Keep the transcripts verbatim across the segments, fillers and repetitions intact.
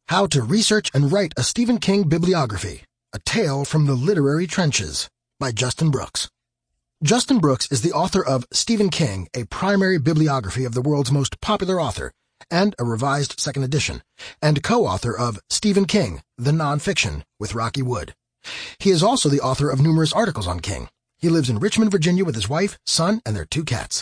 How to Research and Write a Stephen King Bibliography, A Tale from the Literary Trenches, by Justin Brooks. Justin Brooks is the author of Stephen King, a primary bibliography of the world's most popular author, and a revised second edition, and co-author of Stephen King, the Nonfiction, with Rocky Wood. He is also the author of numerous articles on King. He lives in Richmond, Virginia with his wife, son, and their two cats.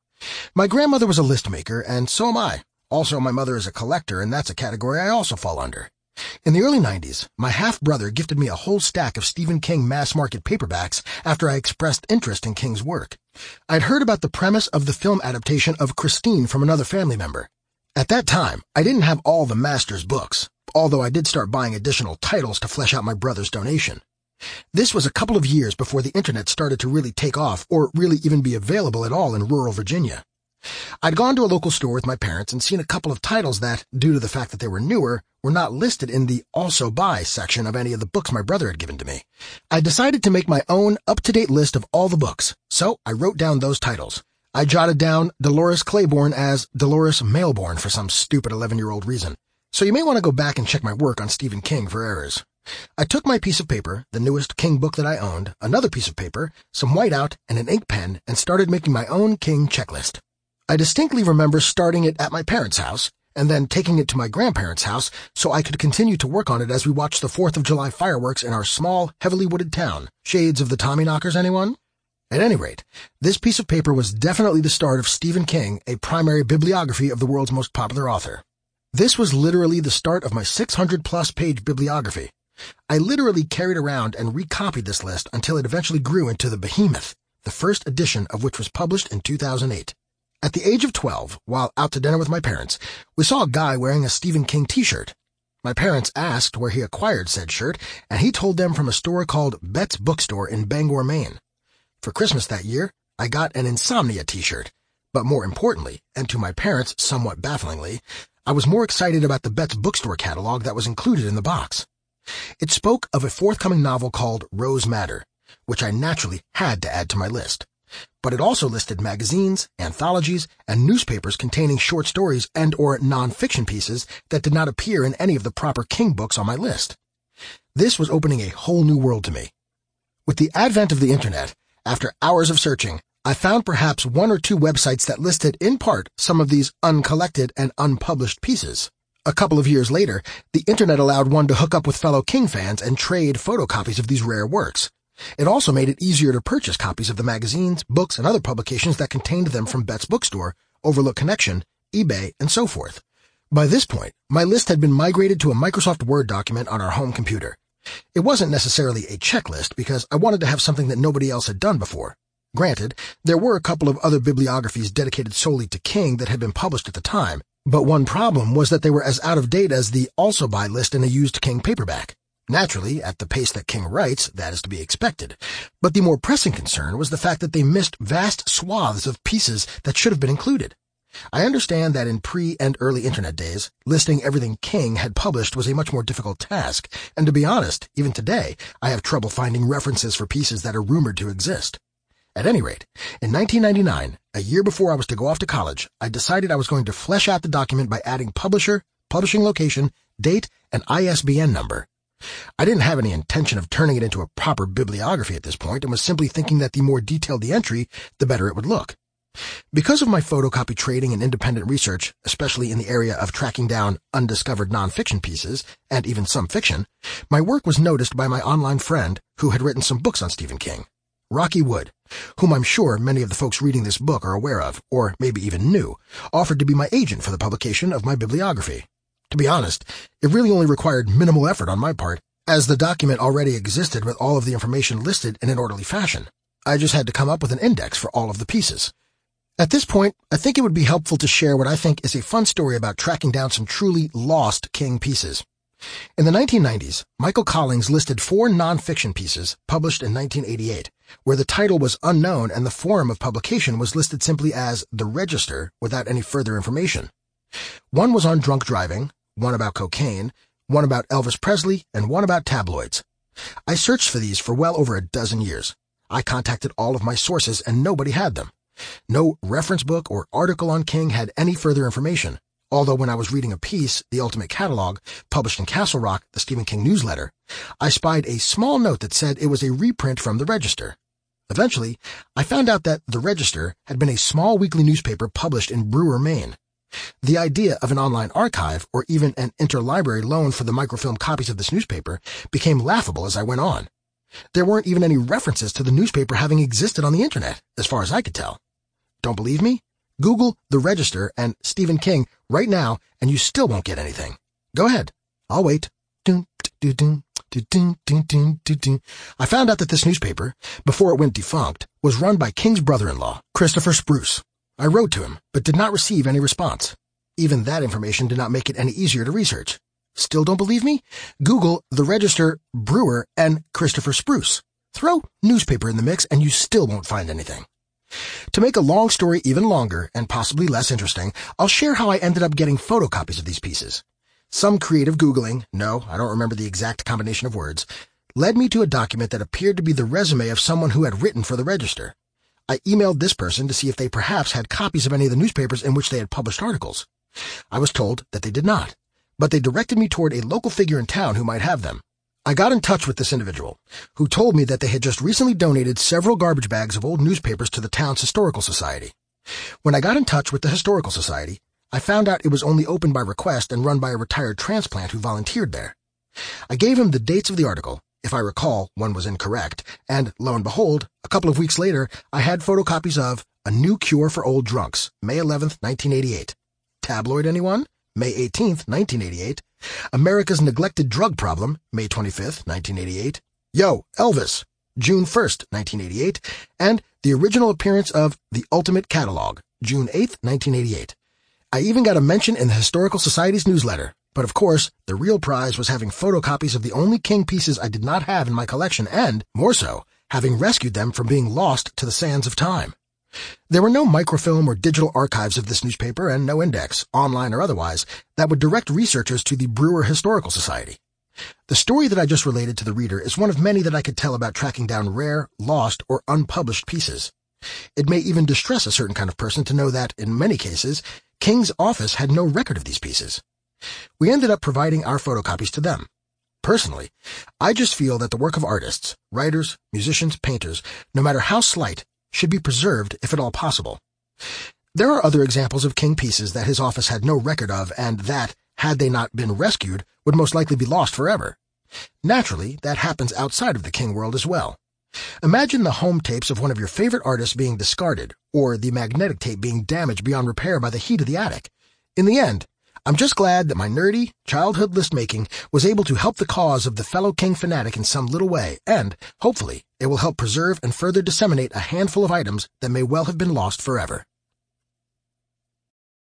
My grandmother was a list maker, and so am I. Also, my mother is a collector, and that's a category I also fall under. In the early nineties, my half-brother gifted me a whole stack of Stephen King mass-market paperbacks after I expressed interest in King's work. I'd heard about the premise of the film adaptation of Christine from another family member. At that time, I didn't have all the master's books, although I did start buying additional titles to flesh out my brother's donation. This was a couple of years before the internet started to really take off or really even be available at all in rural Virginia. I'd gone to a local store with my parents and seen a couple of titles that, due to the fact that they were newer, were not listed in the Also Buy section of any of the books my brother had given to me. I decided to make my own up-to-date list of all the books, so I wrote down those titles. I jotted down Dolores Claiborne as Dolores Mailborn for some stupid eleven-year-old reason, so you may want to go back and check my work on Stephen King for errors. I took my piece of paper, the newest King book that I owned, another piece of paper, some whiteout, and an ink pen, and started making my own King checklist. I distinctly remember starting it at my parents' house, and then taking it to my grandparents' house so I could continue to work on it as we watched the fourth of July fireworks in our small, heavily wooded town. Shades of the Tommyknockers, anyone? At any rate, this piece of paper was definitely the start of Stephen King, a primary bibliography of the world's most popular author. This was literally the start of my six hundred plus page bibliography. I literally carried around and recopied this list until it eventually grew into the behemoth, the first edition of which was published in two thousand eight. At the age of twelve, while out to dinner with my parents, we saw a guy wearing a Stephen King t-shirt. My parents asked where he acquired said shirt, and he told them from a store called Betts Bookstore in Bangor, Maine. For Christmas that year, I got an Insomnia t-shirt. But more importantly, and to my parents somewhat bafflingly, I was more excited about the Betts Bookstore catalog that was included in the box. It spoke of a forthcoming novel called Rose Madder, which I naturally had to add to my list. But it also listed magazines, anthologies, and newspapers containing short stories and or non-fiction pieces that did not appear in any of the proper King books on my list. This was opening a whole new world to me. With the advent of the internet, after hours of searching, I found perhaps one or two websites that listed in part some of these uncollected and unpublished pieces. A couple of years later, the internet allowed one to hook up with fellow King fans and trade photocopies of these rare works. It also made it easier to purchase copies of the magazines, books, and other publications that contained them from Betts Bookstore, Overlook Connection, eBay, and so forth. By this point, my list had been migrated to a Microsoft Word document on our home computer. It wasn't necessarily a checklist because I wanted to have something that nobody else had done before. Granted, there were a couple of other bibliographies dedicated solely to King that had been published at the time, but one problem was that they were as out of date as the Also Buy list in a used King paperback. Naturally, at the pace that King writes, that is to be expected. But the more pressing concern was the fact that they missed vast swaths of pieces that should have been included. I understand that in pre- and early internet days, listing everything King had published was a much more difficult task, and to be honest, even today, I have trouble finding references for pieces that are rumored to exist. At any rate, in nineteen ninety-nine, a year before I was to go off to college, I decided I was going to flesh out the document by adding publisher, publishing location, date, and I S B N number. I didn't have any intention of turning it into a proper bibliography at this point and was simply thinking that the more detailed the entry, the better it would look. Because of my photocopy trading and independent research, especially in the area of tracking down undiscovered nonfiction pieces, and even some fiction, my work was noticed by my online friend who had written some books on Stephen King, Rocky Wood, whom I'm sure many of the folks reading this book are aware of, or maybe even knew, offered to be my agent for the publication of my bibliography. To be honest, it really only required minimal effort on my part, as the document already existed with all of the information listed in an orderly fashion. I just had to come up with an index for all of the pieces. At this point, I think it would be helpful to share what I think is a fun story about tracking down some truly lost King pieces. In the nineteen nineties, Michael Collins listed four nonfiction pieces published in nineteen eighty-eight, where the title was unknown and the forum of publication was listed simply as The Register without any further information. One was on drunk driving, one about cocaine, one about Elvis Presley, and one about tabloids. I searched for these for well over a dozen years. I contacted all of my sources and nobody had them. No reference book or article on King had any further information. Although when I was reading a piece, The Ultimate Catalog, published in Castle Rock, the Stephen King newsletter, I spied a small note that said it was a reprint from the Register. Eventually, I found out that the Register had been a small weekly newspaper published in Brewer, Maine. The idea of an online archive, or even an interlibrary loan for the microfilm copies of this newspaper, became laughable as I went on. There weren't even any references to the newspaper having existed on the internet, as far as I could tell. Don't believe me? Google The Register and Stephen King right now, and you still won't get anything. Go ahead. I'll wait. I found out that this newspaper, before it went defunct, was run by King's brother-in-law, Christopher Spruce. I wrote to him, but did not receive any response. Even that information did not make it any easier to research. Still don't believe me? Google The Register, Brewer, and Christopher Spruce. Throw newspaper in the mix, and you still won't find anything. To make a long story even longer, and possibly less interesting, I'll share how I ended up getting photocopies of these pieces. Some creative Googling, no, I don't remember the exact combination of words, led me to a document that appeared to be the resume of someone who had written for the Register. I emailed this person to see if they perhaps had copies of any of the newspapers in which they had published articles. I was told that they did not, but they directed me toward a local figure in town who might have them. I got in touch with this individual, who told me that they had just recently donated several garbage bags of old newspapers to the town's Historical Society. When I got in touch with the Historical Society, I found out it was only open by request and run by a retired transplant who volunteered there. I gave him the dates of the article. If I recall, one was incorrect, and lo and behold, a couple of weeks later, I had photocopies of A New Cure for Old Drunks, May eleventh, nineteen eighty-eight. Tabloid, anyone? May eighteenth, nineteen eighty-eight. America's Neglected Drug Problem, May twenty-fifth, nineteen eighty-eight. Yo, Elvis, June first, nineteen eighty-eight. And the original appearance of The Ultimate Catalog, June eighth, nineteen eighty-eight. I even got a mention in the Historical Society's newsletter. But of course, the real prize was having photocopies of the only King pieces I did not have in my collection and, more so, having rescued them from being lost to the sands of time. There were no microfilm or digital archives of this newspaper and no index, online or otherwise, that would direct researchers to the Brewer Historical Society. The story that I just related to the reader is one of many that I could tell about tracking down rare, lost, or unpublished pieces. It may even distress a certain kind of person to know that, in many cases, King's office had no record of these pieces. We ended up providing our photocopies to them. Personally, I just feel that the work of artists, writers, musicians, painters, no matter how slight, should be preserved if at all possible. There are other examples of King pieces that his office had no record of and that, had they not been rescued, would most likely be lost forever. Naturally, that happens outside of the King world as well. Imagine the home tapes of one of your favorite artists being discarded, or the magnetic tape being damaged beyond repair by the heat of the attic. In the end, I'm just glad that my nerdy, childhood list-making was able to help the cause of the fellow King fanatic in some little way, and, hopefully, it will help preserve and further disseminate a handful of items that may well have been lost forever.